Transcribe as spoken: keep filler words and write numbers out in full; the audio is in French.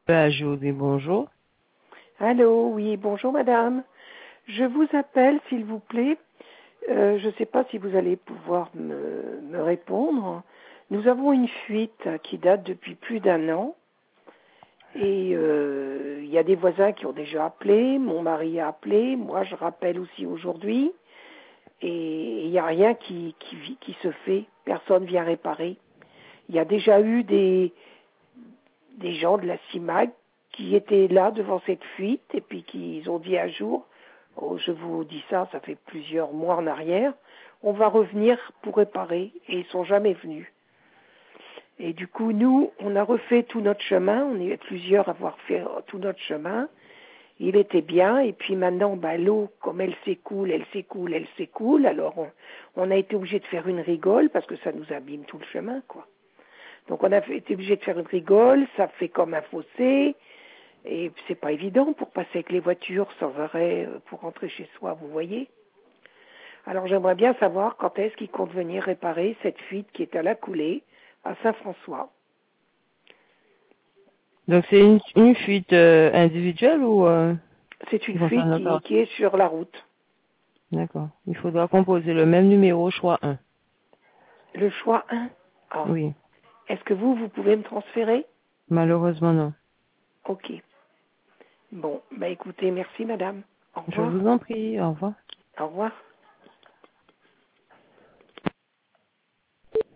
Ah, José, bonjour. Allô, oui, bonjour madame. Je vous appelle, s'il vous plaît. Euh, je ne sais pas si vous allez pouvoir me, me répondre. Nous avons une fuite qui date depuis plus d'un an. Et euh, il y a des voisins qui ont déjà appelé, mon mari a appelé, moi je rappelle aussi aujourd'hui. Et il n'y a rien qui, qui, qui se fait, personne vient réparer. Il y a déjà eu des, des gens de la CIMAG qui étaient là devant cette fuite et puis qui ont dit un jour, oh, je vous dis ça, ça fait plusieurs mois en arrière, on va revenir pour réparer et ils sont jamais venus. Et du coup, nous, on a refait tout notre chemin, on est plusieurs à avoir fait tout notre chemin, il était bien et puis maintenant, bah, l'eau, comme elle s'écoule, elle s'écoule, elle s'écoule, alors on, on a été obligé de faire une rigole parce que ça nous abîme tout le chemin, quoi. Donc on a été obligé de faire une rigole, ça fait comme un fossé, et c'est pas évident pour passer avec les voitures sans arrêt pour rentrer chez soi, vous voyez. Alors j'aimerais bien savoir quand est-ce qu'ils comptent venir réparer cette fuite qui est à la coulée à Saint-François. Donc c'est une, une fuite euh, individuelle ou euh, C'est une qui fuite concerne un qui, parti? qui est sur la route. D'accord. Il faudra composer le même numéro, choix un. Le choix un. Ah. Oui. Est-ce que vous, vous pouvez me transférer? Malheureusement, non. Ok. Bon, bah écoutez, merci madame. Au Je revoir. vous en prie. Au revoir. Au revoir.